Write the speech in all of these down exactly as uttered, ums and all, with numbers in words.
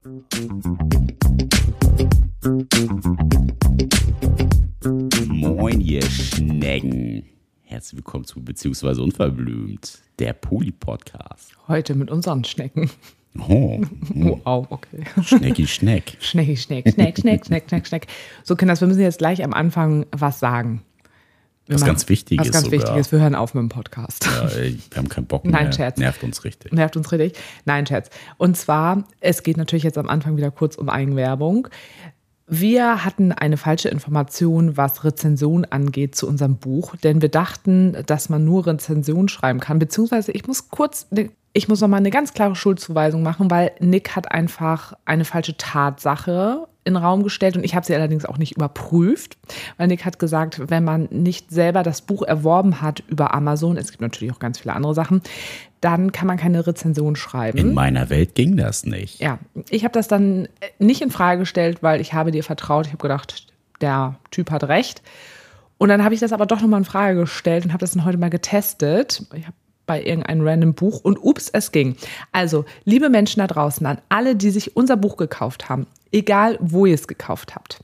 Moin, ihr Schnecken. Herzlich willkommen zu Beziehungsweise Unverblümt, der Poli-Podcast. Heute mit unseren Schnecken. Oh, oh. Wow, okay. Schnecki, Schneck. Schnecki, Schneck, Schneck, Schneck, Schneck, Schneck, Schneck. So, Kinders, wir müssen jetzt gleich am Anfang was sagen. Wir Was machen, ganz Wichtiges Was ganz sogar. Wichtiges, wir hören auf mit dem Podcast. Ja, ey, wir haben keinen Bock Nein, mehr. Scherz. Nervt uns richtig. Nervt uns richtig. Nein, Scherz. Und zwar, es geht natürlich jetzt am Anfang wieder kurz um Eigenwerbung. Wir hatten eine falsche Information, was Rezension angeht zu unserem Buch, denn wir dachten, dass man nur Rezension schreiben kann, beziehungsweise ich muss kurz, ich muss nochmal eine ganz klare Schuldzuweisung machen, weil Nick hat einfach eine falsche Tatsache in den Raum gestellt und ich habe sie allerdings auch nicht überprüft, weil Nick hat gesagt, wenn man nicht selber das Buch erworben hat über Amazon, es gibt natürlich auch ganz viele andere Sachen, dann kann man keine Rezension schreiben. In meiner Welt ging das nicht. Ja, ich habe das dann nicht in Frage gestellt, weil ich habe dir vertraut. Ich habe gedacht, der Typ hat recht. Und dann habe ich das aber doch nochmal in Frage gestellt und habe das dann heute mal getestet. Ich habe bei irgendeinem random Buch und ups, es ging. Also, liebe Menschen da draußen, an alle, die sich unser Buch gekauft haben, egal wo ihr es gekauft habt,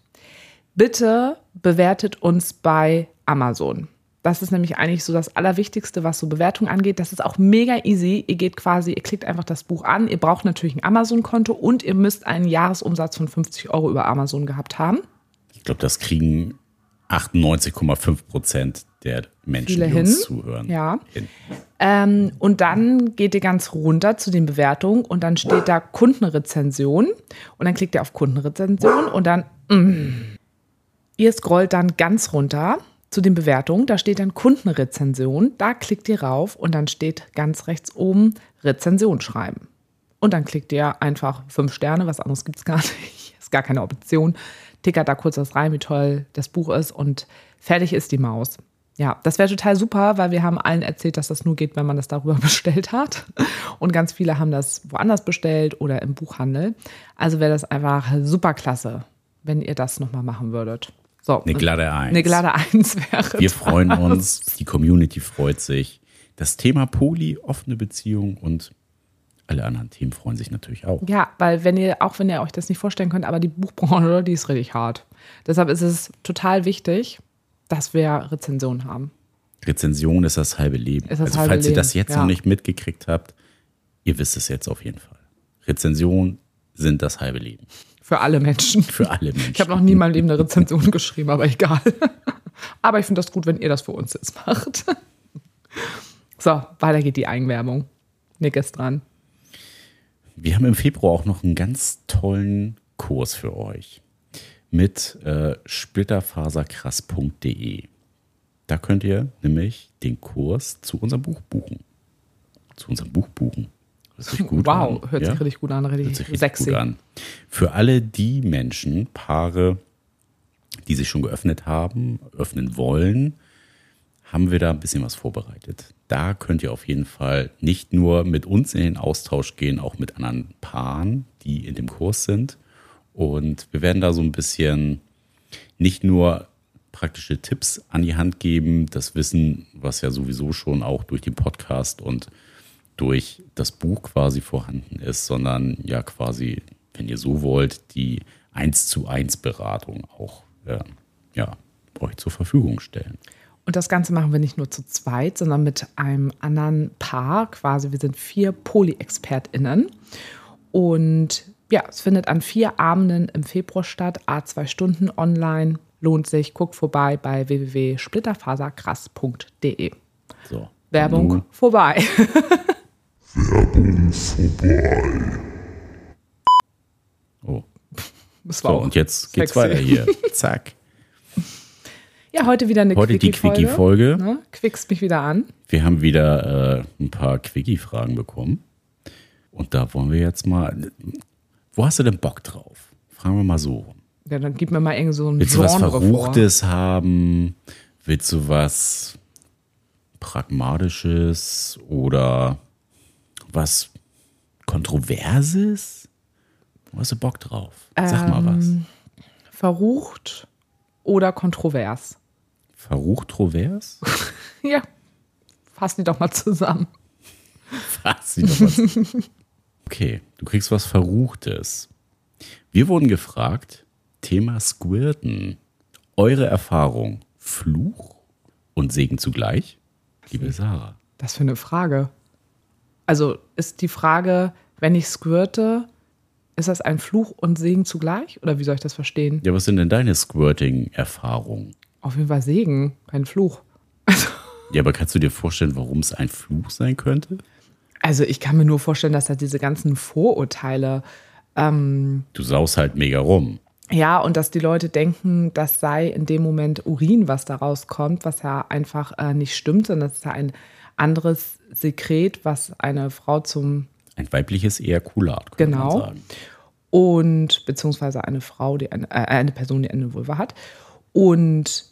bitte bewertet uns bei Amazon. Das ist nämlich eigentlich so das Allerwichtigste, was so Bewertung angeht. Das ist auch mega easy. Ihr geht quasi, ihr klickt einfach das Buch an. Ihr braucht natürlich ein Amazon-Konto und ihr müsst einen Jahresumsatz von fünfzig Euro über Amazon gehabt haben. Ich glaube, das kriegen achtundneunzig Komma fünf Prozent der Menschen, Viele die hin. uns zuhören. Ja. Ähm, und dann geht ihr ganz runter zu den Bewertungen und dann steht da Kundenrezension. Und dann klickt ihr auf Kundenrezension und dann, mm, ihr scrollt dann ganz runter zu den Bewertungen, da steht dann Kundenrezension, da klickt ihr rauf und dann steht ganz rechts oben Rezension schreiben. Und dann klickt ihr einfach fünf Sterne, was anderes gibt es gar nicht, ist gar keine Option, tickert da kurz was rein, wie toll das Buch ist und fertig ist die Maus. Ja, das wäre total super, weil wir haben allen erzählt, dass das nur geht, wenn man das darüber bestellt hat. Und ganz viele haben das woanders bestellt oder im Buchhandel. Also wäre das einfach super klasse, wenn ihr das nochmal machen würdet. So, Eine glatte Eins. Eine glatte Eins wäre Wir das. freuen uns, die Community freut sich. Das Thema Poli, offene Beziehung und alle anderen Themen freuen sich natürlich auch. Ja, weil wenn ihr, auch wenn ihr euch das nicht vorstellen könnt, aber die Buchbranche, die ist richtig hart. Deshalb ist es total wichtig, dass wir Rezensionen haben. Rezension ist das halbe Leben. Ist das also halbe falls ihr Leben, das jetzt ja. noch nicht mitgekriegt habt, ihr wisst es jetzt auf jeden Fall. Rezensionen sind das halbe Leben. Für alle Menschen. Für alle Menschen. Ich habe noch nie in meinem Leben eine Rezension geschrieben, aber egal. Aber ich finde das gut, wenn ihr das für uns jetzt macht. So, weiter geht die Eigenwerbung. Nick ist dran. Wir haben im Februar auch noch einen ganz tollen Kurs für euch mit äh, splitterfaserkrass punkt de. Da könnt ihr nämlich den Kurs zu unserem Buch buchen. Zu unserem Buch buchen. Hört sich gut Wow, an. hört ja? sich richtig gut an, richtig, Hört sich richtig sexy. gut an. Für alle die Menschen, Paare, die sich schon geöffnet haben, öffnen wollen, haben wir da ein bisschen was vorbereitet. Da könnt ihr auf jeden Fall nicht nur mit uns in den Austausch gehen, auch mit anderen Paaren, die in dem Kurs sind. Und wir werden da so ein bisschen nicht nur praktische Tipps an die Hand geben, das Wissen, was ja sowieso schon auch durch den Podcast und durch das Buch quasi vorhanden ist, sondern ja quasi, wenn ihr so wollt, die eins zu eins Beratung auch äh, ja, euch zur Verfügung stellen. Und das Ganze machen wir nicht nur zu zweit, sondern mit einem anderen Paar. Quasi, wir sind vier Poly-ExpertInnen. Und ja, es findet an vier Abenden im Februar statt, a zwei Stunden online. Lohnt sich, guckt vorbei bei w w w punkt splitterfaserkrass punkt de. So, Werbung nun, vorbei. Werbung vorbei. oh. Das war So, auch und jetzt geht's sexy. weiter hier. Zack. Ja, heute wieder eine Heute die Quickie-Folge. Quickie-Folge. Ne? Quickst mich wieder an. Wir haben wieder äh, ein paar Quickie-Fragen bekommen. Und da wollen wir jetzt mal. Wo hast du denn Bock drauf? Fragen wir mal so rum. Ja, dann gib mir mal irgendwie so ein Willst du was Genre Verruchtes haben? Willst du was Pragmatisches oder was Kontroverses? Wo hast du Bock drauf? Sag mal was. Ähm, Verrucht oder kontrovers? Verruchtrovers? Ja, fassen die doch mal zusammen. Fass sie doch was. Okay, du kriegst was Verruchtes. Wir wurden gefragt, Thema Squirten. Eure Erfahrung, Fluch und Segen zugleich? Liebe Sarah. Das für eine Frage. Also ist die Frage, wenn ich squirte, ist das ein Fluch und Segen zugleich? Oder wie soll ich das verstehen? Ja, was sind denn deine Squirting-Erfahrungen? Auf jeden Fall Segen, kein Fluch. Ja, aber kannst du dir vorstellen, warum es ein Fluch sein könnte? Also ich kann mir nur vorstellen, dass da diese ganzen Vorurteile, ähm, Du saust halt mega rum. ja, und dass die Leute denken, das sei in dem Moment Urin, was da rauskommt, was ja einfach äh, nicht stimmt, sondern das ist ja ein anderes Sekret, was eine Frau zum, Ein weibliches Ejakulat, könnte Genau. man sagen. und beziehungsweise eine Frau, die eine, äh, eine Person, die eine Vulva hat. Und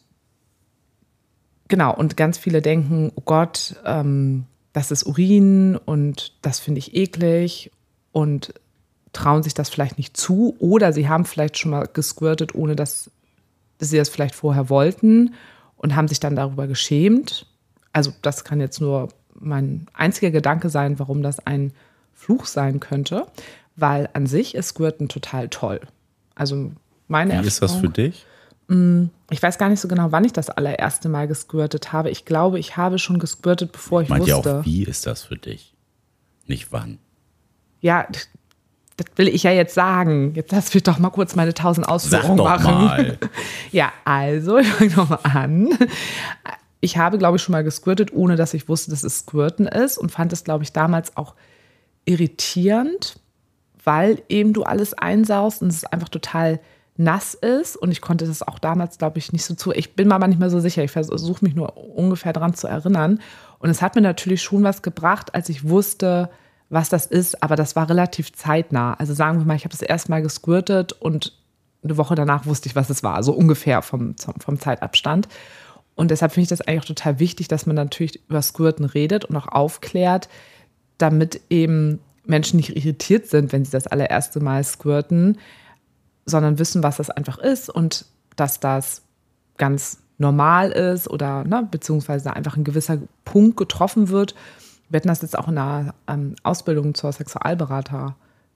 genau, und ganz viele denken, oh Gott, ähm, das ist Urin und das finde ich eklig und trauen sich das vielleicht nicht zu oder sie haben vielleicht schon mal gesquirtet, ohne dass sie das vielleicht vorher wollten und haben sich dann darüber geschämt. Also das kann jetzt nur mein einziger Gedanke sein, warum das ein Fluch sein könnte, weil an sich ist Squirten total toll. Also meine Wie ist das für Erfahrung- dich? Ich weiß gar nicht so genau, wann ich das allererste Mal gesquirtet habe. Ich glaube, ich habe schon gesquirtet, bevor ich Meint ja wusste. auch, wie ist das für dich? Nicht wann. Ja, das will ich ja jetzt sagen. Jetzt lass mich doch mal kurz meine tausend Sag Ausführungen doch machen. mal. Ja, also, ich fange nochmal an. Ich habe, glaube ich, schon mal gesquirtet, ohne dass ich wusste, dass es Squirten ist und fand es, glaube ich, damals auch irritierend, weil eben du alles einsaust und es einfach total nass ist und ich konnte das auch damals, glaube ich, nicht so zu. Ich bin mir aber nicht mehr so sicher. Ich versuche mich nur ungefähr dran zu erinnern. Und es hat mir natürlich schon was gebracht, als ich wusste, was das ist, aber das war relativ zeitnah. Also sagen wir mal, ich habe das erste Mal gesquirtet und eine Woche danach wusste ich, was es war, so ungefähr vom, vom Zeitabstand. Und deshalb finde ich das eigentlich auch total wichtig, dass man natürlich über Squirten redet und auch aufklärt, damit eben Menschen nicht irritiert sind, wenn sie das allererste Mal squirten, sondern wissen, was das einfach ist und dass das ganz normal ist oder ne, beziehungsweise einfach ein gewisser Punkt getroffen wird. Wir hatten das jetzt auch in der ähm, Ausbildung zur Sexualberaterin,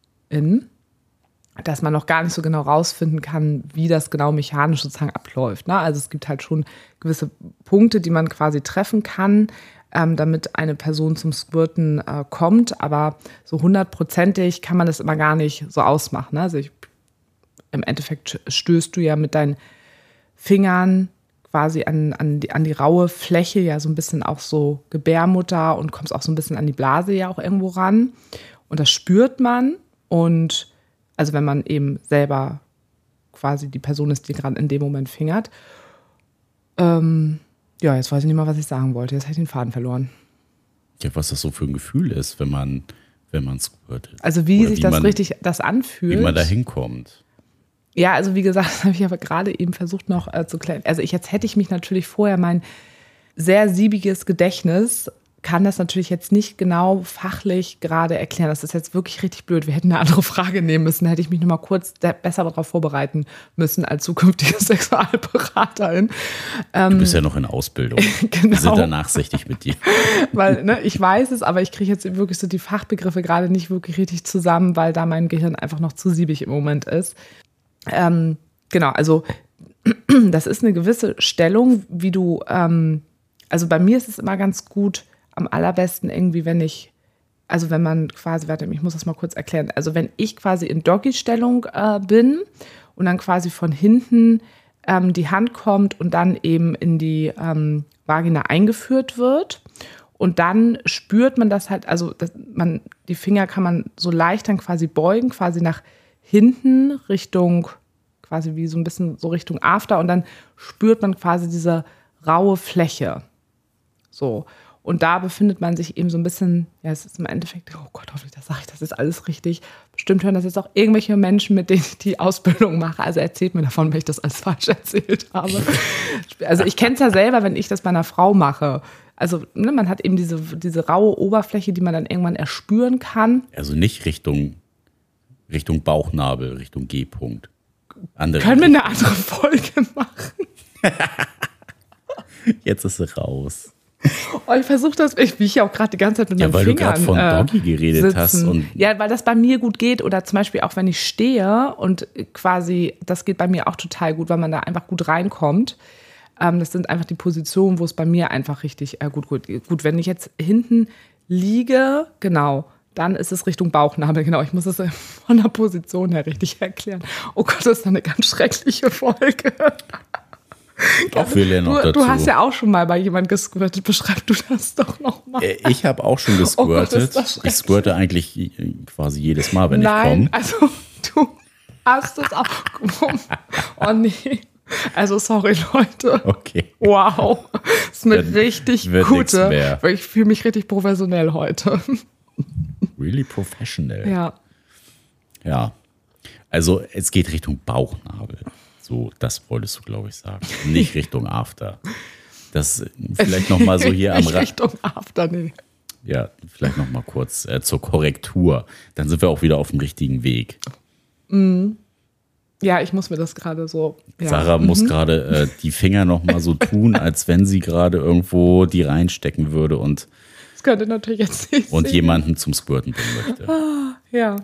dass man noch gar nicht so genau rausfinden kann, wie das genau mechanisch sozusagen abläuft. Ne? Also es gibt halt schon gewisse Punkte, die man quasi treffen kann, ähm, damit eine Person zum Squirten äh, kommt, aber so hundertprozentig kann man das immer gar nicht so ausmachen. Ne? Also ich, im Endeffekt stößt du ja mit deinen Fingern quasi an, an, die, an die raue Fläche, ja so ein bisschen auch so Gebärmutter und kommst auch so ein bisschen an die Blase ja auch irgendwo ran. Und das spürt man. Und also wenn man eben selber quasi die Person ist, die gerade in dem Moment fingert. Ähm, ja, jetzt weiß ich nicht mal, was ich sagen wollte. Jetzt habe ich den Faden verloren. Ja, was das so für ein Gefühl ist, wenn man, wenn man squirtet. Also wie Oder sich wie das man, richtig das anfühlt. Wie man da hinkommt. Ja, also wie gesagt, das habe ich aber gerade eben versucht noch äh, zu klären. Also ich, jetzt hätte ich mich natürlich vorher mein sehr siebiges Gedächtnis kann das natürlich jetzt nicht genau fachlich gerade erklären. Das ist jetzt wirklich richtig blöd. Wir hätten eine andere Frage nehmen müssen. Da hätte ich mich noch mal kurz besser darauf vorbereiten müssen als zukünftige Sexualberaterin. Du bist ja noch in Ausbildung. Genau. Wir sind da nachsichtig mit dir. Weil, ne, ich weiß es, aber ich kriege jetzt wirklich so die Fachbegriffe gerade nicht wirklich richtig zusammen, weil da mein Gehirn einfach noch zu siebig im Moment ist. Ähm, genau, also das ist eine gewisse Stellung, wie du, ähm, also bei mir ist es immer ganz gut, am allerbesten irgendwie, wenn ich, also wenn man quasi, warte, ich muss das mal kurz erklären, also wenn ich quasi in Doggy-Stellung äh, bin und dann quasi von hinten ähm, die Hand kommt und dann eben in die ähm, Vagina eingeführt wird und dann spürt man das halt, also das, man, die Finger kann man so leicht dann quasi beugen, quasi nach hinten Richtung, quasi wie so ein bisschen so Richtung After und dann spürt man quasi diese raue Fläche. So. Und da befindet man sich eben so ein bisschen, ja, es ist im Endeffekt, oh Gott, hoffentlich, das sage ich, das ist alles richtig. Bestimmt hören das jetzt auch irgendwelche Menschen, mit denen ich die Ausbildung mache. Also erzählt mir davon, wenn ich das alles falsch erzählt habe. Also ich kenne es ja selber, wenn ich das bei einer Frau mache. Also ne, man hat eben diese, diese raue Oberfläche, die man dann irgendwann erspüren kann. Also nicht Richtung, Richtung Bauchnabel, Richtung G-Punkt. Andere Können wir eine andere Folge machen? Jetzt ist sie raus. Oh, ich versuche das, wie ich ja auch gerade die ganze Zeit mit Ja, meinen weil du Fingern gerade von äh, Doggy geredet sitzen. hast. Und Ja, weil das bei mir gut geht oder zum Beispiel auch, wenn ich stehe und quasi, das geht bei mir auch total gut, weil man da einfach gut reinkommt. Ähm, das sind einfach die Positionen, wo es bei mir einfach richtig äh, gut, gut gut. Wenn ich jetzt hinten liege, genau, dann ist es Richtung Bauchnabel. Genau, ich muss es von der Position her richtig erklären. Oh Gott, das ist eine ganz schreckliche Folge. auch wir lernen noch Du, dazu. du hast ja auch schon mal bei jemandem gesquirtet. Beschreib du das doch noch mal. Äh, Ich habe auch schon Oh Gott, gesquirtet. ist das ich squirte eigentlich äh, quasi jedes Mal, wenn Nein, ich komme. also du hast es auch. Oh nee. Also sorry, Leute. Okay. Wow. Das ist eine Wird- richtig wird nix gute. mehr. Weil ich fühle mich richtig professionell heute. Really professional. Ja. Ja. Also es geht Richtung Bauchnabel. So, das wolltest du, glaube ich, sagen. Nicht Richtung After. Das äh, vielleicht noch mal so hier am Nicht Rand. Richtung After, nee. Ja, vielleicht noch mal kurz äh, zur Korrektur. Dann sind wir auch wieder auf dem richtigen Weg. Ja, ich muss mir das gerade so. Ja. Sarah muss gerade äh, die Finger noch mal so tun, als wenn sie gerade irgendwo die reinstecken würde und, Das könnte natürlich jetzt nicht und sehen. jemanden zum Squirten bringen möchte. Ja.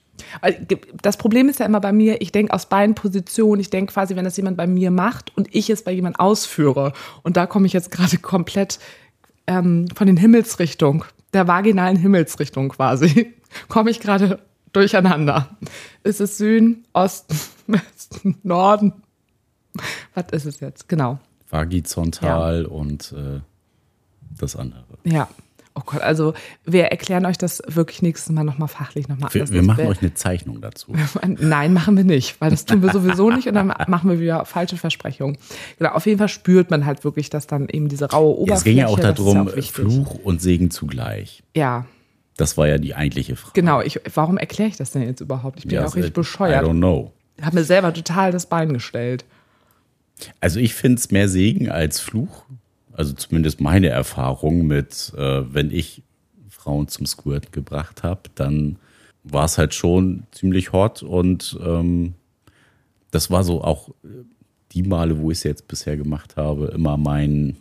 Das Problem ist ja immer bei mir, ich denke aus beiden Positionen. Ich denke quasi, wenn das jemand bei mir macht und ich es bei jemand ausführe. Und da komme ich jetzt gerade komplett ähm, von den Himmelsrichtungen, der vaginalen Himmelsrichtung quasi, komme ich gerade durcheinander. Ist es Süden, Osten, Westen, Norden? Was ist es jetzt? Genau. Vagizontal und äh, das andere. Ja. Oh Gott, also wir erklären euch das wirklich nächstes Mal nochmal fachlich nochmal Wir, anders. wir Das machen wär- euch eine Zeichnung dazu. Nein, machen wir nicht, weil das tun wir sowieso nicht und dann machen wir wieder falsche Versprechungen. Genau, auf jeden Fall spürt man halt wirklich, dass dann eben diese raue Oberfläche. Es ging ja auch das ist darum, ja auch wichtig. Fluch und Segen zugleich. Ja, Das war ja die eigentliche Frage. genau. Ich, warum erkläre ich das denn jetzt überhaupt? Ich bin ja, auch richtig äh, bescheuert. I don't know. Ich habe mir selber total das Bein gestellt. Also ich finde es mehr Segen als Fluch. Also zumindest meine Erfahrung mit, äh, wenn ich Frauen zum Squirt gebracht habe, dann war es halt schon ziemlich hot und ähm, das war so auch äh, die Male, wo ich es jetzt bisher gemacht habe, immer mein,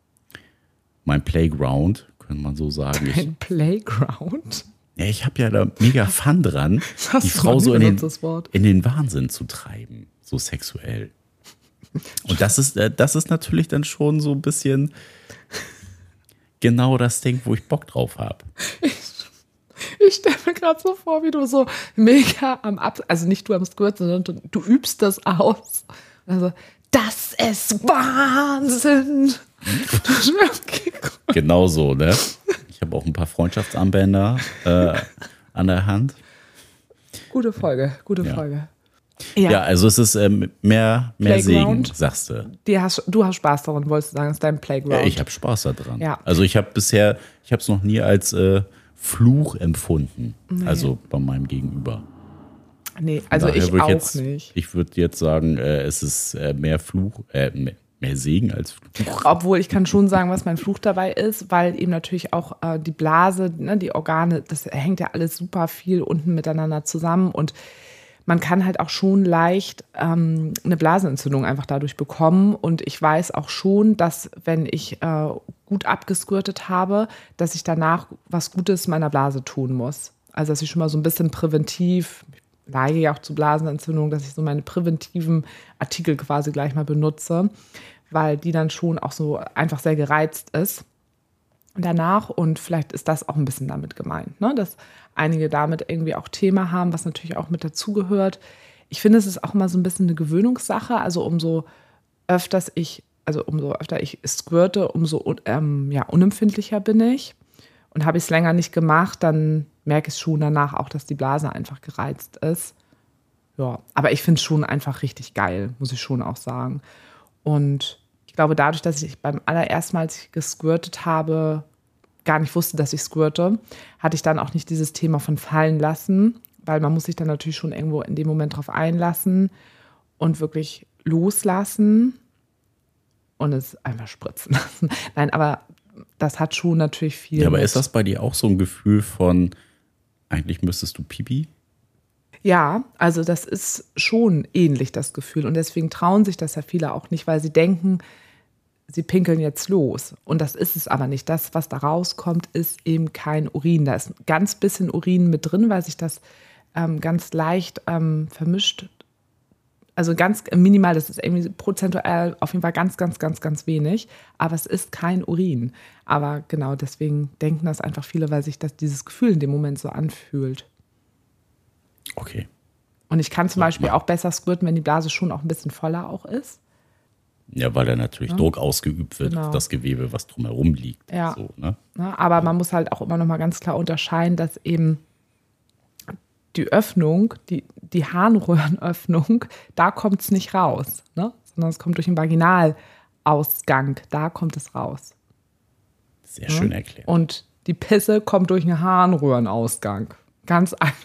mein Playground, könnte man so sagen. Ich, Ein Playground? ja, ich habe ja da mega Fun dran, Das hast die du Frau noch nie so in den, benutzt, das Wort. in den Wahnsinn zu treiben, so sexuell. Und das ist, äh, das ist natürlich dann schon so ein bisschen genau das Ding, wo ich Bock drauf habe. Ich stelle mir gerade so vor, wie du so mega am Ab... Also nicht du am Squirt, sondern du, du übst das aus. Also, das ist Wahnsinn. Okay, gut. Genau so, ne? Ich habe auch ein paar Freundschaftsarmbänder äh, an der Hand. Gute Folge, gute Ja. Folge. Ja, also es ist ähm, mehr, mehr Segen, Playground. sagst du. Die hast, du hast Spaß daran, wolltest du sagen, das ist dein Playground. Ja, ich habe Spaß daran. Ja. Also ich habe bisher, ich habe es noch nie als äh, Fluch empfunden. Also bei meinem Gegenüber. Nee, also Daher ich würd auch jetzt, nicht. Ich würde jetzt sagen, äh, es ist äh, mehr Fluch, äh, mehr, mehr Segen als Fluch. Obwohl ich kann schon sagen, was mein Fluch dabei ist, weil eben natürlich auch äh, die Blase, ne, die Organe, das hängt ja alles super viel unten miteinander zusammen und man kann halt auch schon leicht ähm, eine Blasenentzündung einfach dadurch bekommen. Und ich weiß auch schon, dass wenn ich äh, gut abgesquirtet habe, dass ich danach was Gutes meiner Blase tun muss. Also dass ich schon mal so ein bisschen präventiv, ich neige ja auch zu Blasenentzündung, dass ich so meine präventiven Artikel quasi gleich mal benutze, weil die dann schon auch so einfach sehr gereizt ist danach. Und vielleicht ist das auch ein bisschen damit gemeint, ne? Dass einige damit irgendwie auch Thema haben, was natürlich auch mit dazugehört. Ich finde, es ist auch immer so ein bisschen eine Gewöhnungssache. Also umso öfters ich, also umso öfter ich squirte, umso ähm, ja, unempfindlicher bin ich. Und habe ich es länger nicht gemacht, dann merke ich schon danach auch, dass die Blase einfach gereizt ist. Ja, aber ich finde es schon einfach richtig geil, muss ich schon auch sagen. Und ich glaube, dadurch, dass ich beim allerersten Mal, als ich gesquirtet habe, gar nicht wusste, dass ich squirte, hatte ich dann auch nicht dieses Thema von fallen lassen, weil man muss sich dann natürlich schon irgendwo in dem Moment drauf einlassen und wirklich loslassen und es einfach spritzen lassen. Nein, aber das hat schon natürlich viel. Ja, aber mit- ist das bei dir auch so ein Gefühl von, eigentlich müsstest du Pipi? Ja, also das ist schon ähnlich, das Gefühl. Und deswegen trauen sich das ja viele auch nicht, weil sie denken, sie pinkeln jetzt los. Und das ist es aber nicht. Das, was da rauskommt, ist eben kein Urin. Da ist ein ganz bisschen Urin mit drin, weil sich das ähm, ganz leicht ähm, vermischt. Also ganz minimal, das ist irgendwie prozentual auf jeden Fall ganz, ganz, ganz, ganz wenig. Aber es ist kein Urin. Aber genau deswegen denken das einfach viele, weil sich das, dieses Gefühl in dem Moment so anfühlt. Okay. Und ich kann zum Beispiel auch besser squirten, wenn die Blase schon auch ein bisschen voller auch ist. Ja, weil da natürlich ja. Druck ausgeübt wird, Genau. auf das Gewebe, was drumherum liegt. Ja. So, ne? Ja, aber man muss halt auch immer noch mal ganz klar unterscheiden, dass eben die Öffnung, die, die Harnröhrenöffnung, da kommt es nicht raus, ne? Sondern es kommt durch den Vaginalausgang, da kommt es raus. Sehr ja? schön erklärt. Und die Pisse kommt durch den Harnröhrenausgang. Ganz einfach.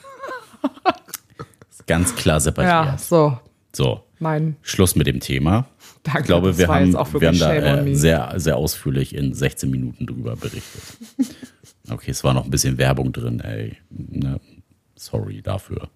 Ganz klar separiert. Ja, so. So, mein Schluss mit dem Thema. Danke, ich glaube, das wir war haben, jetzt auch wir haben wirklich da shame on äh, me. sehr, sehr ausführlich in sechzehn Minuten drüber berichtet. Okay, es war noch ein bisschen Werbung drin, ey. Ne? Sorry dafür.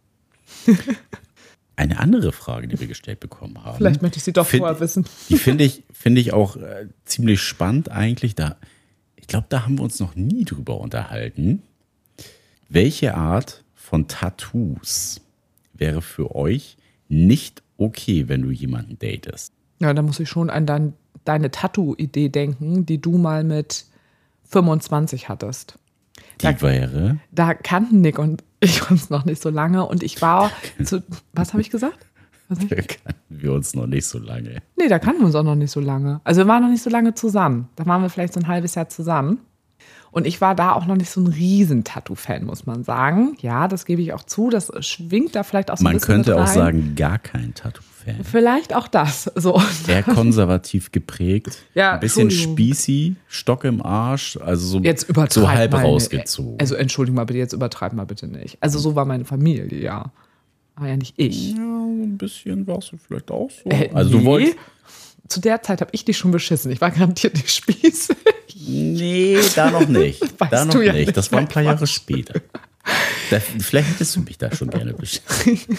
Eine andere Frage, die wir gestellt bekommen haben. Vielleicht möchte ich sie doch find, vorher wissen. Die finde ich, find ich auch äh, ziemlich spannend eigentlich. Da, ich glaube, da haben wir uns noch nie drüber unterhalten. Welche Art von Tattoos wäre für euch nicht okay, wenn du jemanden datest? Ja, da muss ich schon an dein, deine Tattoo-Idee denken, die du mal mit fünfundzwanzig hattest. Die Da, wäre? da kannten Nick und ich uns noch nicht so lange und ich war zu, was habe ich gesagt? Was hab ich? Da kannten wir uns noch nicht so lange. Nee, da kannten wir uns auch noch nicht so lange. Also wir waren noch nicht so lange zusammen. Da waren wir vielleicht so ein halbes Jahr zusammen. Und ich war da auch noch nicht so ein Riesen-Tattoo-Fan, muss man sagen. Ja, das gebe ich auch zu. Das schwingt da vielleicht auch so ein Man bisschen könnte mit auch rein. sagen, gar kein Tattoo-Fan. Vielleicht auch das. So. Eher konservativ geprägt. Ja, ein bisschen Entschuldigung. spießy, Stock im Arsch, also so, Jetzt übertreib so halb mal, rausgezogen. Also entschuldige mal bitte, jetzt übertreib mal bitte nicht. Also so war meine Familie, ja. Aber ja nicht ich. Ja, so ein bisschen warst du vielleicht auch so. Äh, also nee. du wolltest. Zu der Zeit habe ich dich schon beschissen. Ich war garantiert nicht spießig. Nee, da noch nicht. Weißt da noch du ja nicht. nicht Das war ein mehr, paar Jahre Quatsch. später. Da, vielleicht hättest du mich da schon gerne beschissen.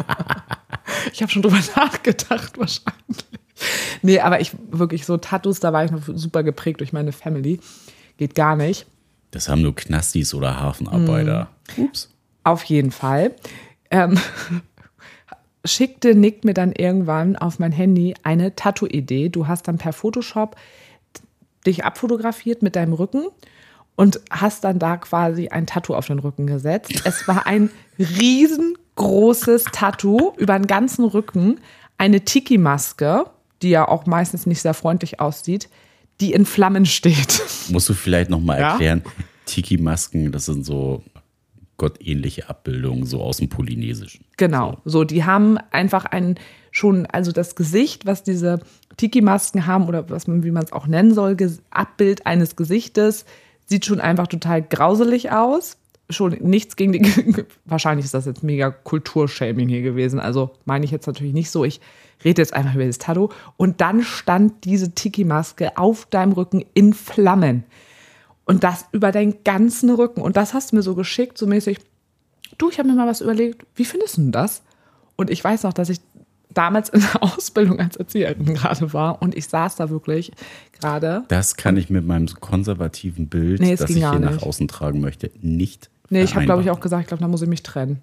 Ich habe schon drüber nachgedacht wahrscheinlich. Nee, aber ich wirklich so Tattoos, da war ich noch super geprägt durch meine Family. Geht gar nicht. Das haben nur Knastis oder Hafenarbeiter. Ups. Auf jeden Fall. Ähm, schickte Nick mir dann irgendwann auf mein Handy eine Tattoo-Idee. Du hast dann per Photoshop dich abfotografiert mit deinem Rücken und hast dann da quasi ein Tattoo auf den Rücken gesetzt. Es war ein riesengroßes Tattoo über den ganzen Rücken, eine Tiki-Maske, die ja auch meistens nicht sehr freundlich aussieht, die in Flammen steht. Musst du vielleicht noch mal Ja? erklären, Tiki-Masken, das sind so gottähnliche Abbildungen, so aus dem Polynesischen. Genau, so, die haben einfach ein schon, also das Gesicht, was diese Tiki-Masken haben oder was man, wie man es auch nennen soll, Ges- Abbild eines Gesichtes, sieht schon einfach total grauselig aus. Schon nichts gegen die, wahrscheinlich ist das jetzt mega Kulturshaming hier gewesen, also meine ich jetzt natürlich nicht so, ich rede jetzt einfach über das Tattoo. Und dann stand diese Tiki-Maske auf deinem Rücken in Flammen. Und das über deinen ganzen Rücken. Und das hast du mir so geschickt, so mäßig, du, ich habe mir mal was überlegt, wie findest du denn das? Und ich weiß noch, dass ich damals in der Ausbildung als Erzieherin gerade war und ich saß da wirklich gerade. Das kann ich mit meinem konservativen Bild, Nee, es das ging ich gar hier nach nicht. außen tragen möchte, nicht Nee, ich habe, glaube ich, vereinbaren. auch gesagt, ich glaube, da muss ich mich trennen.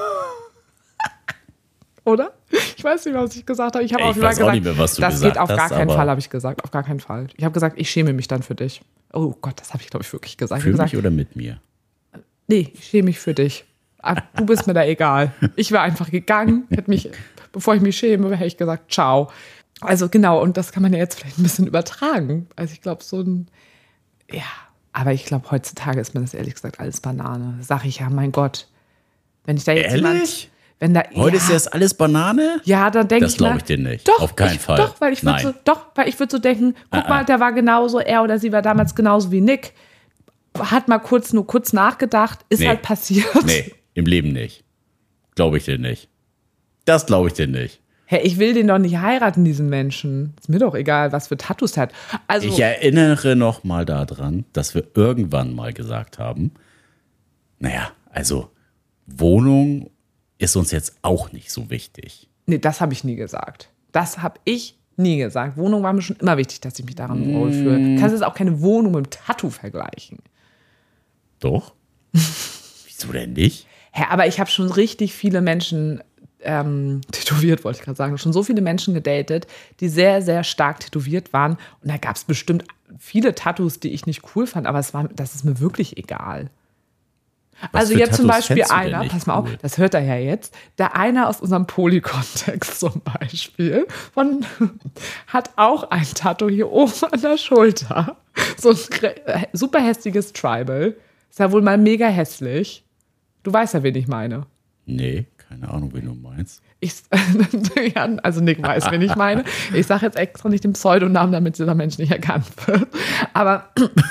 Oder? Ich weiß nicht, was ich gesagt habe. Ich habe Ey, auf ich jeden Fall weiß auch gesagt, nicht mehr, was du das gesagt geht auf gar hast, keinen aber- Fall, habe ich gesagt. Auf gar keinen Fall. Ich habe gesagt, ich schäme mich dann für dich. Oh Gott, das habe ich, glaube ich, wirklich gesagt. Für ich habe mich gesagt, oder mit mir? nee, ich schäme mich für dich. Ah, du bist mir da egal. Ich wäre einfach gegangen, hätte mich, bevor ich mich schäme, hätte ich gesagt, ciao. Also genau, und das kann man ja jetzt vielleicht ein bisschen übertragen. Also ich glaube, so ein, ja, aber ich glaube, heutzutage ist mir das ehrlich gesagt alles Banane. Sag ich ja, mein Gott. Wenn ich da jetzt jemand, Ehrlich? wenn da, Heute ja, ist das alles Banane? ja, dann denke Das ich mal, glaube ich dir nicht. Doch, Auf keinen ich, Fall. Doch, weil ich würde Nein. so, doch, weil ich würde so denken, guck Ah, mal, ah. der war genauso, er oder sie war damals genauso wie Nick. Hat mal kurz, nur kurz nachgedacht, ist Nee. halt passiert. Nee, im Leben nicht. Glaube ich dir nicht. Das glaube ich dir nicht. Hä, ich will den doch nicht heiraten, diesen Menschen. Ist mir doch egal, was für Tattoos er hat. Also, Ich erinnere noch mal daran, dass wir irgendwann mal gesagt haben, naja, also Wohnung ist uns jetzt auch nicht so wichtig. nee, das habe ich nie gesagt. Das habe ich Nie gesagt. Wohnung war mir schon immer wichtig, dass ich mich daran wohlfühle. Du kannst jetzt auch keine Wohnung mit einem Tattoo vergleichen. Doch. Wieso denn nicht? Ja, aber ich habe schon richtig viele Menschen ähm, tätowiert, wollte ich gerade sagen. Schon so viele Menschen gedatet, die sehr, sehr stark tätowiert waren. Und da gab es bestimmt viele Tattoos, die ich nicht cool fand, aber es war, das ist mir wirklich egal. Was also für jetzt zum Tattoos Beispiel fändest du denn einer, nicht pass mal cool? auf, das hört er ja jetzt, der einer aus unserem Polykontext zum Beispiel von, hat auch ein Tattoo hier oben an der Schulter. So ein gre- super hässliches Tribal. Ist ja wohl mal mega hässlich. Du weißt ja, wen ich meine. Nee, keine Ahnung, wen du meinst. Ich, ja, also Nick weiß, wen ich meine. Ich sage jetzt extra nicht den Pseudonamen, damit dieser Mensch nicht erkannt wird. Aber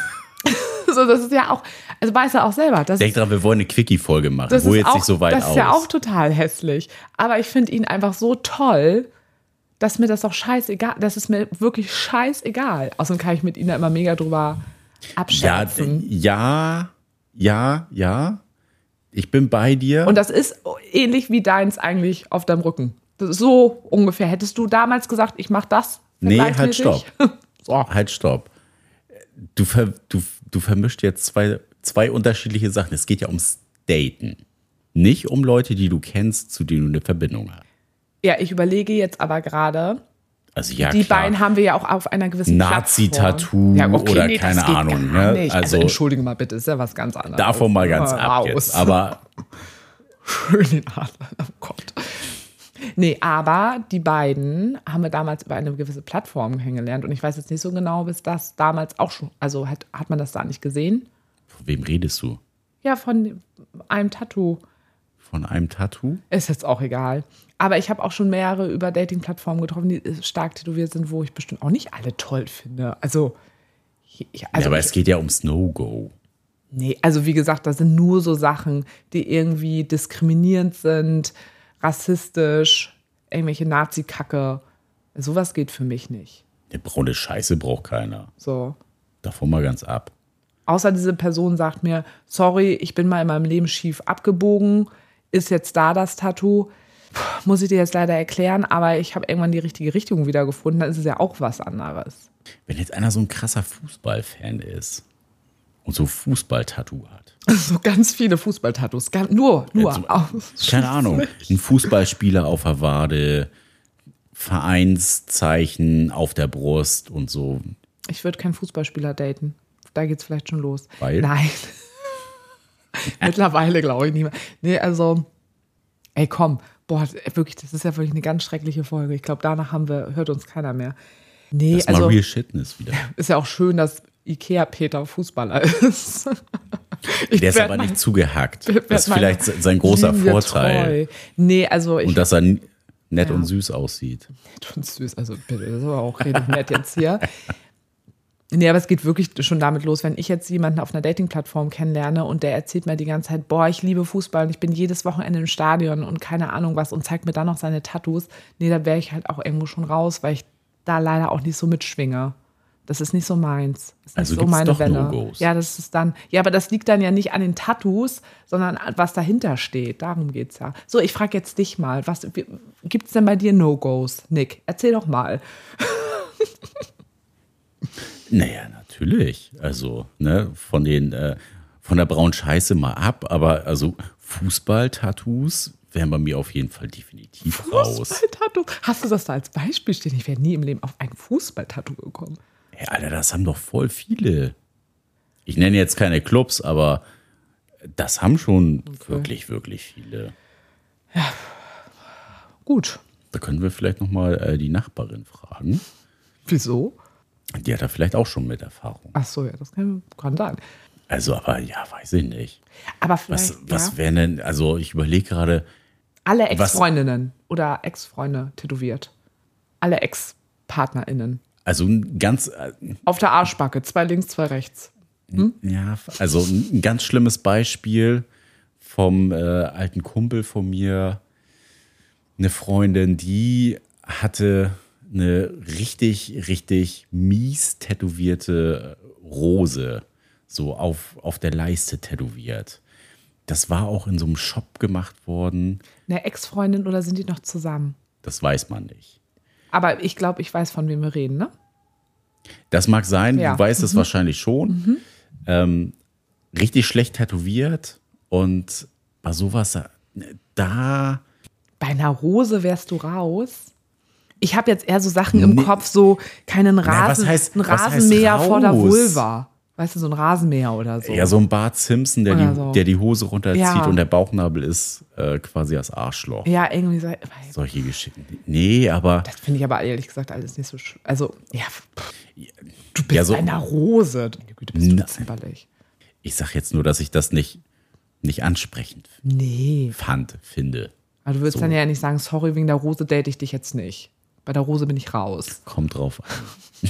so, das ist ja auch, also weiß er auch selber. Das Denk dran, wir wollen eine Quickie-Folge machen. das Wo ist jetzt auch, nicht so weit das aus. ist ja auch total hässlich. Aber ich finde ihn einfach so toll, dass mir das auch scheißegal, das ist mir wirklich scheißegal. Außerdem kann ich mit ihm da immer mega drüber ja, abschätzen. ja, ja, ja. Ich bin bei dir. Und das ist ähnlich wie deins eigentlich auf deinem Rücken. Das ist so ungefähr. Hättest du damals gesagt, ich mache das? Nee, halt vergleichsmäßig? stopp. So. Halt, stopp. Du, ver, du, du vermischt jetzt zwei, zwei unterschiedliche Sachen. Es geht ja ums Daten. Nicht um Leute, die du kennst, zu denen du eine Verbindung hast. Ja, ich überlege jetzt aber gerade, Also ja, die klar. beiden haben wir ja auch auf einer gewissen Nazi-Tattoo Plattform. oder das keine geht Ahnung, gar ne? Nicht. Also- Also entschuldige mal bitte, ist ja was ganz anderes. Davon mal ganz Mal ab raus. jetzt. Aber Schön den Adler am Kopf. Nee, aber die beiden haben wir damals über eine gewisse Plattform kennengelernt. Und ich weiß jetzt nicht so genau, bis das damals auch schon, also hat, hat man das da nicht gesehen? von wem redest du? Ja, von einem Tattoo. Von einem Tattoo? Ist jetzt auch egal. Aber ich habe auch schon mehrere über Dating-Plattformen getroffen, die stark tätowiert sind, wo ich bestimmt auch nicht alle toll finde. Also, ich, also ja, aber ich, es geht ja ums No-Go. nee, also wie gesagt, das sind nur so Sachen, die irgendwie diskriminierend sind, rassistisch, irgendwelche Nazi-Kacke. Sowas geht für mich nicht. Eine braune Scheiße braucht keiner. So. Davon mal ganz ab. Außer diese Person sagt mir, sorry, ich bin mal in meinem Leben schief abgebogen, ist jetzt da das Tattoo. Puh, muss ich dir jetzt leider erklären, aber ich habe irgendwann die richtige Richtung wieder gefunden, dann ist es ja auch was anderes. Wenn jetzt einer so ein krasser Fußballfan ist und so Fußball-Tattoo hat. So ganz viele Fußballtattoos, ganz- nur, nur. Jetzt- aus- Keine Ahnung. Ein Fußballspieler auf der Wade, Vereinszeichen auf der Brust und so. Ich würde keinen Fußballspieler daten. Da geht's vielleicht schon los. Weil? Nein. Mittlerweile glaube ich nicht mehr. Nee, also, ey, komm. Boah, wirklich, das ist ja wirklich eine ganz schreckliche Folge. Ich glaube, danach haben wir, hört uns keiner mehr. Nee, Das ist also, mal Real Shitness wieder. ist ja auch schön, dass Ikea-Peter Fußballer ist. Ich Der ist werd aber mal- nicht zugehackt. werd Das ist meiner vielleicht sein großer Linie Vorteil. treu. Nee, also ich Und dass er n- nett Ja. und süß aussieht. nett und süß, also bitte, das ist aber auch richtig nett jetzt hier. Nee, aber es geht wirklich schon damit los, wenn ich jetzt jemanden auf einer Dating-Plattform kennenlerne und der erzählt mir die ganze Zeit, boah, ich liebe Fußball und ich bin jedes Wochenende im Stadion und keine Ahnung was und zeigt mir dann noch seine Tattoos. Nee, da wäre ich halt auch irgendwo schon raus, weil ich da leider auch nicht so mitschwinge. Das ist nicht so meins. Das ist Also nicht so gibt's meine doch Welle. No-Gos. Ja, das ist dann, ja, aber das liegt dann ja nicht an den Tattoos, sondern was dahinter steht. Darum geht's ja. So, ich frage jetzt dich mal, was gibt's denn bei dir No-Gos, Nick? Erzähl doch mal. Naja, natürlich. Also, ne, von den, äh, von der braunen Scheiße mal ab, aber also Fußball-Tattoos wären bei mir auf jeden Fall definitiv raus. Fußball-Tattoo. Hast du das da als Beispiel stehen? Ich wäre nie im Leben auf ein Fußball-Tattoo gekommen. Hey, Alter, das haben doch voll viele. Ich nenne jetzt keine Clubs, aber das haben schon wirklich, wirklich viele. Gut. Da können wir vielleicht nochmal äh, die Nachbarin fragen. Wieso? Die hat da vielleicht auch schon mit Erfahrung. Ach so, ja, das kann, kann sein. Also, aber ja, weiß ich nicht. Aber vielleicht, Was, was ja, wären denn, also ich überlege gerade, alle was- Ex-Freundinnen oder Ex-Freunde tätowiert. Alle Ex-PartnerInnen. also ein ganz, äh, Auf der Arschbacke, zwei links, zwei rechts. ja, also ein ganz schlimmes Beispiel vom äh, alten Kumpel von mir, eine Freundin, die hatte eine richtig, richtig mies tätowierte Rose, so auf, auf der Leiste tätowiert. Das war auch in so einem Shop gemacht worden, Eine Ex-Freundin oder sind die noch zusammen? das weiß man nicht. Aber ich glaube, ich weiß, von wem wir reden, ne? Das mag sein, Ja. du weißt es wahrscheinlich schon. Mhm. Ähm, richtig schlecht tätowiert und bei sowas, da... Bei einer Rose wärst du raus. Ich habe jetzt eher so Sachen im Nee. Kopf, so keinen Na, was Rasen, heißt- ein was heißt Rasenmäher vor der raus? Vulva. Weißt du, so ein Rasenmäher oder so. Ja, so ein Bart Simpson, der, Oder die, so. der die Hose runterzieht Ja. und der Bauchnabel ist äh, quasi das Arschloch. Ja, irgendwie so. Solche Geschichten. Nee, aber Das finde ich aber ehrlich gesagt alles nicht so schön. Also, ja, pff, du bist Ja, so- bei einer Rose. Meine Güte, bist du Na- zimperlich. ich sag jetzt nur, dass ich das nicht, nicht ansprechend Nee. fand, finde. Aber du würdest So. dann ja nicht sagen, sorry, wegen der Rose date ich dich jetzt nicht. Bei der Rose bin ich raus. Kommt drauf an.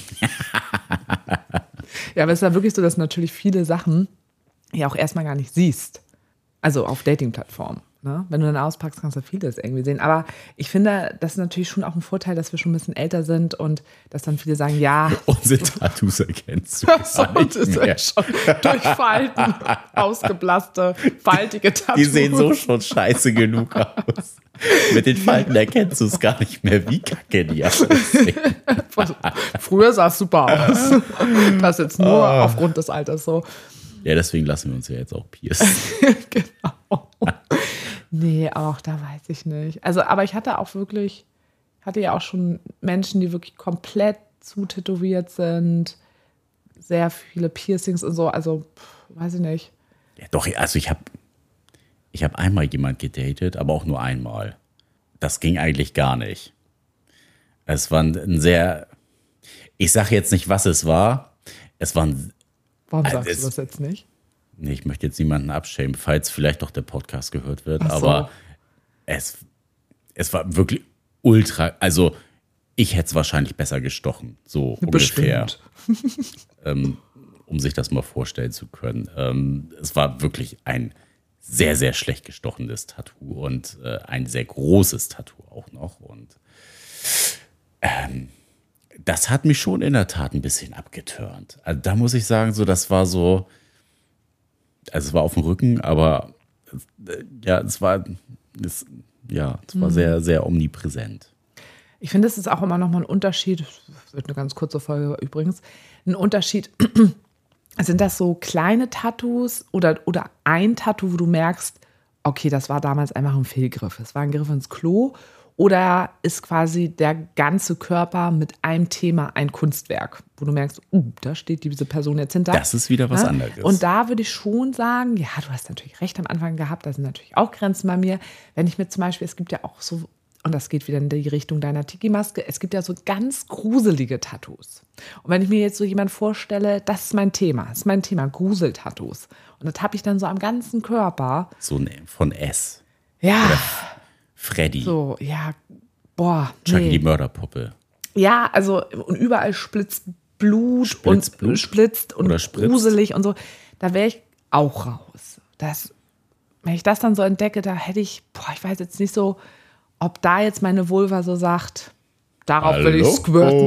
Ja, aber es ist ja wirklich so, dass natürlich viele Sachen ja auch erstmal gar nicht siehst. Also auf Dating-Plattformen. Ne? Wenn du dann auspackst, kannst du vieles irgendwie sehen. Aber ich finde, das ist natürlich schon auch ein Vorteil, dass wir schon ein bisschen älter sind und dass dann viele sagen, ja, Unsere Tattoos erkennst du so, gar nicht das ist mehr. ja schon durch Falten, ausgeblasste, faltige Tattoos. Die sehen so schon scheiße genug aus. Mit den Falten erkennst du es gar nicht mehr, wie kacke die aussehen. Früher sah es super aus. Das jetzt nur Ah. aufgrund des Alters so. Ja, deswegen lassen wir uns ja jetzt auch piercen. Genau. Nee, auch da weiß ich nicht. Also, aber ich hatte auch wirklich, hatte ja auch schon Menschen, die wirklich komplett zutätowiert sind, sehr viele Piercings und so. Also, pff, weiß ich nicht. Ja, doch, also ich habe ich hab einmal jemand gedatet, aber auch nur einmal. Das ging eigentlich gar nicht. Es war ein, ein sehr, ich sage jetzt nicht, was es war. Es war ein, Warum Also sagst es- du das jetzt nicht? nee, ich möchte jetzt niemanden abschämen, falls vielleicht doch der Podcast gehört wird, Ach so. aber es, es war wirklich ultra, also ich hätte es wahrscheinlich besser gestochen, so ungefähr, Bestimmt. um sich das mal vorstellen zu können. Ähm, es war wirklich ein sehr, sehr schlecht gestochenes Tattoo und äh, ein sehr großes Tattoo auch noch. Und ähm, das hat mich schon in der Tat ein bisschen abgeturnt. Also da muss ich sagen, so das war so, also es war auf dem Rücken, aber äh, ja, es war, es, ja, es war sehr, sehr omnipräsent. Ich finde, es ist auch immer noch mal ein Unterschied, das wird eine ganz kurze Folge übrigens, ein Unterschied, sind das so kleine Tattoos oder, oder ein Tattoo, wo du merkst, okay, das war damals einfach ein Fehlgriff, es war ein Griff ins Klo, oder ist quasi der ganze Körper mit einem Thema ein Kunstwerk, wo du merkst, uh, da steht diese Person jetzt hinter. Das ist wieder was Ne? anderes. Und da würde ich schon sagen, ja, du hast natürlich recht am Anfang gehabt, da sind natürlich auch Grenzen bei mir. Wenn ich mir zum Beispiel, es gibt ja auch so, und das geht wieder in die Richtung deiner Tiki-Maske, es gibt ja so ganz gruselige Tattoos. Und wenn ich mir jetzt so jemand vorstelle, das ist mein Thema, das ist mein Thema, Gruseltattoos. Und das habe ich dann so am ganzen Körper. So ne, von S. Ja, Freddy. so, ja, boah, Chucky nee. die Mörderpuppe. Ja, also und überall splitzt Blut Splitzt und Blut? splitzt und Oder spritzt? gruselig und so. Da wäre ich auch raus. Das, wenn ich das dann so entdecke, da hätte ich, boah, ich weiß jetzt nicht so, ob da jetzt meine Vulva so sagt, darauf will ich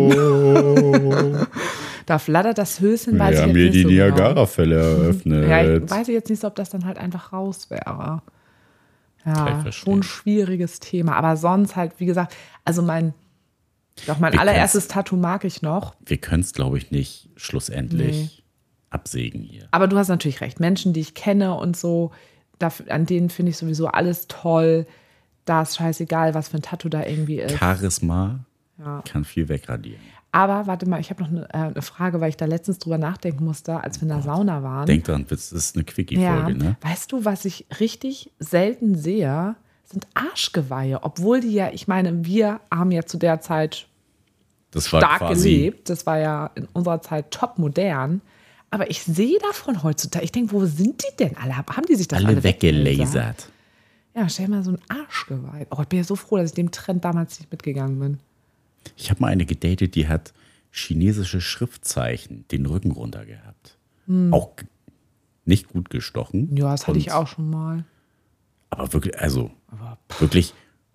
squirten. Da flattert das Höschen, weiß Wir ich haben jetzt hier nicht die so genau. Niagara-Fälle eröffnet. Ja, ich weiß jetzt nicht so, ob das dann halt einfach raus wäre. Kann ich Ja, verstehen. schon ein schwieriges Thema. Aber sonst halt, wie gesagt, also mein, doch mein Wir allererstes Tattoo mag ich noch. Wir können es, glaube ich, nicht schlussendlich Nee. absägen hier. Aber du hast natürlich recht. Menschen, die ich kenne und so, da, an denen finde ich sowieso alles toll. Da ist scheißegal, was für ein Tattoo da irgendwie ist. Charisma Ja. kann viel wegradieren. Aber warte mal, ich habe noch eine, äh, eine Frage, weil ich da letztens drüber nachdenken musste, als wir in der Sauna waren. Denk dran, das ist eine ja, Quickie-Folge, ne? weißt du, was ich richtig selten sehe, sind Arschgeweihe. Obwohl die ja, ich meine, wir haben ja zu der Zeit Das war stark quasi, gelebt. Das war ja in unserer Zeit top modern. Aber ich sehe davon heutzutage, ich denke, wo sind die denn alle? Haben die sich das alle, alle weggelasert. Ja, stell dir mal so ein Arschgeweih. Oh, ich bin ja so froh, dass ich dem Trend damals nicht mitgegangen bin. Ich habe mal eine gedatet, die hat chinesische Schriftzeichen den Rücken runter gehabt. Auch g- nicht gut gestochen. Hm. Ja, das hatte Und- ich auch schon mal. Aber wirklich, also wirklich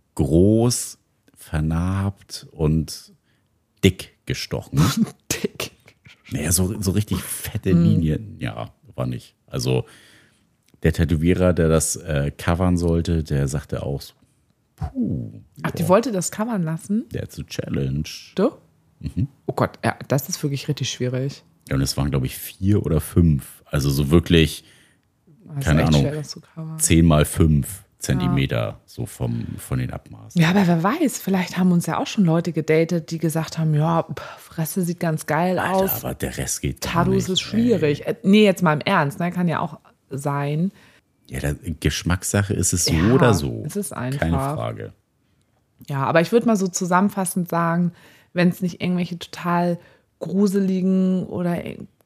groß, vernarbt und dick gestochen. Dick. Naja, so, so richtig fette Hm. Linien. Ja, war nicht. Also der Tätowierer, der das äh, covern sollte, der sagte auch so, Puh. Ach, die wollte das covern lassen? That's a challenge. Du? Mhm. Oh Gott, ja, das ist wirklich richtig schwierig. Ja, und es waren, glaube ich, vier oder fünf. Also so wirklich, Das keine ist echt Ahnung, schwer, das zu covern. zehn mal fünf Zentimeter so vom, von den Abmaßen. Ja, aber wer weiß, vielleicht haben uns ja auch schon Leute gedatet, die gesagt haben, ja, pff, Fresse sieht ganz geil Alter, aus. aber der Rest geht gar Tattoos nicht, ist schwierig. Äh, Nee, jetzt mal im Ernst, ne? Kann ja auch sein. Ja, der Geschmackssache ist es so Ja, oder so. es ist einfach. Keine Frage. Ja, aber ich würde mal so zusammenfassend sagen, wenn es nicht irgendwelche total gruseligen oder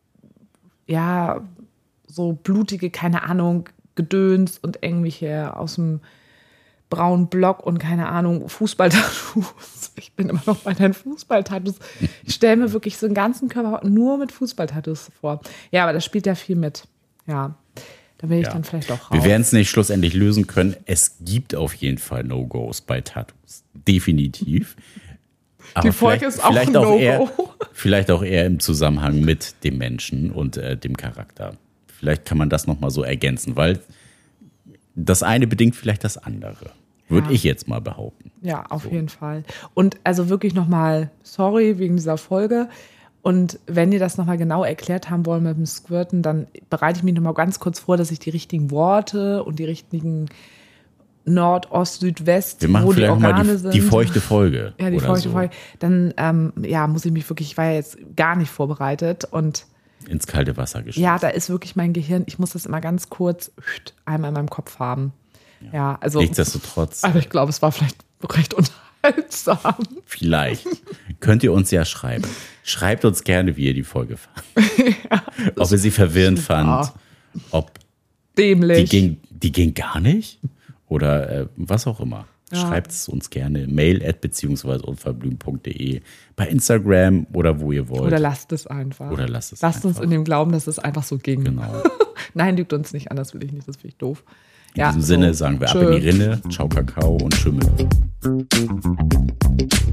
ja, so blutige, keine Ahnung, Gedöns und irgendwelche aus dem braunen Block und keine Ahnung, Fußballtattoos. Ich bin immer noch bei deinen Fußballtattoos. Ich stelle mir wirklich so einen ganzen Körper nur mit Fußballtattoos vor. Ja, aber das spielt ja viel mit. Ja, da will ich Ja. dann vielleicht auch raus. Wir werden es nicht schlussendlich lösen können. Es gibt auf jeden Fall No-Gos bei Tattoos. Definitiv. Aber Die Folge vielleicht- ist auch vielleicht ein No-Go. eher, vielleicht auch eher im Zusammenhang mit dem Menschen und äh, dem Charakter. Vielleicht kann man das nochmal so ergänzen, weil das eine bedingt vielleicht das andere. Würde Ja. ich jetzt mal behaupten. Ja, auf So. jeden Fall. Und also wirklich nochmal sorry wegen dieser Folge. Und wenn ihr das nochmal genau erklärt haben wollt mit dem Squirten, dann bereite ich mich nochmal ganz kurz vor, dass ich die richtigen Worte und die richtigen Nord, Ost, Südwest, Wir machen wo die vielleicht Organe nochmal die, sind. die feuchte Folge. Ja, die oder feuchte so. Folge. Dann ähm, ja, muss ich mich wirklich, ich war ja jetzt gar nicht vorbereitet. Und Ins kalte Wasser geschmissen. ja, da ist wirklich mein Gehirn, ich muss das immer ganz kurz einmal in meinem Kopf haben. Ja, also. Nichtsdestotrotz, Aber ich glaube, es war vielleicht recht unterhaltsam. vielleicht könnt ihr uns ja schreiben. Schreibt uns gerne, wie ihr die Folge fandet. Ob ihr sie verwirrend fand, ob die Dämlich. ging, die ging gar nicht oder äh, was auch immer. Ja. Schreibt es uns gerne. Mail at beziehungsweise unverblümt punkt de bei Instagram oder wo ihr wollt. Oder lasst es einfach. Oder lasst es Lasst uns einfach. in dem Glauben, dass es einfach so ging. Genau. Nein, lügt uns nicht an, das will ich nicht, das finde ich doof. In diesem Sinne sagen wir ab in die Rinne. Ciao, Kakao und Schimmel.